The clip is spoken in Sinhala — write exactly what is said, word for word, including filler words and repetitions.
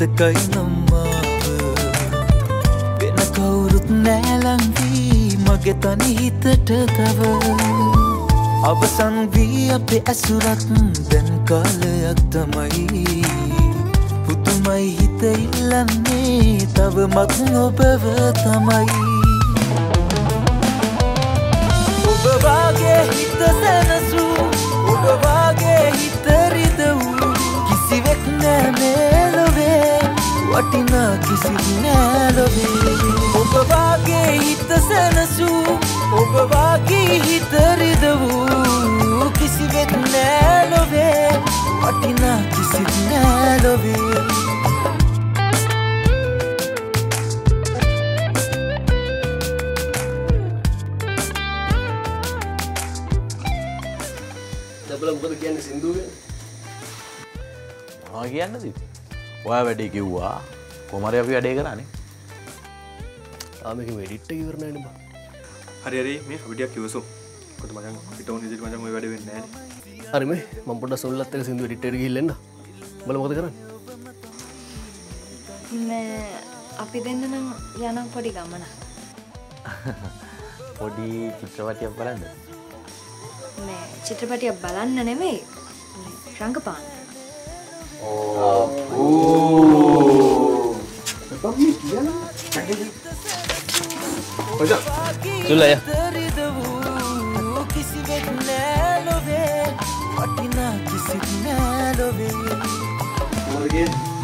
මතකයි නම්මාව වෙන කවුරුත් නෑලංවී මගේ තනි හිතට තව අවසන් වී අපේ ඇසුරත් දැන් කාලයක් තමයි පුදුමයි හිත ඉල්ලන්නේ තවමත් ඔබව තමයි ඔබ වාගේ හිත සැනසූ ඔබ වාගේ හිත රිදවූ කිසිවෙක් නෑ මේ ලොවේ වටිනා කිසිත් නෑ ලොවේ ඔබ වාගේ හිත සැනසූ ඔබ වාගේ හිත රිදවූ කිසිවෙක් නෑ ලොවේ වටිනා කිසිත් නෑ ලොවේ මොකද කියන්නේ සින්දුව ගැන? මොනවා කියන්නද? ඔයා වැඩේ කිව්වා කොමාරි අපි වැඩේ කරානේ. ආ මේක එඩිට් එක ඉවර නෑනේ බා. හරි හරි මේ විඩියෝ කිව්වසෝ. කොට මචං අපිට ඕන විදිහට මචං ඔය වැඩේ වෙන්නේ නෑනේ. හරි මේ මම පොඩ්ඩක් සොල්ලත් එක්ක සින්දුව එඩිට් එකට ගිහිල්ලා එන්න. බලමු මොකද කරන්නේ? මේ අපි දෙන්න නම් යන පොඩි ගමන. පොඩි චිත්‍රපටයක් බලන්න. මේ චිත්‍රපටියක් බලන්න නෙමෙයි රංගපාන්න. ඕ ඔය සුලය කිසිවෙක් නෑ ලොවේ වටිනා කිසිත් නෑ ලොවේ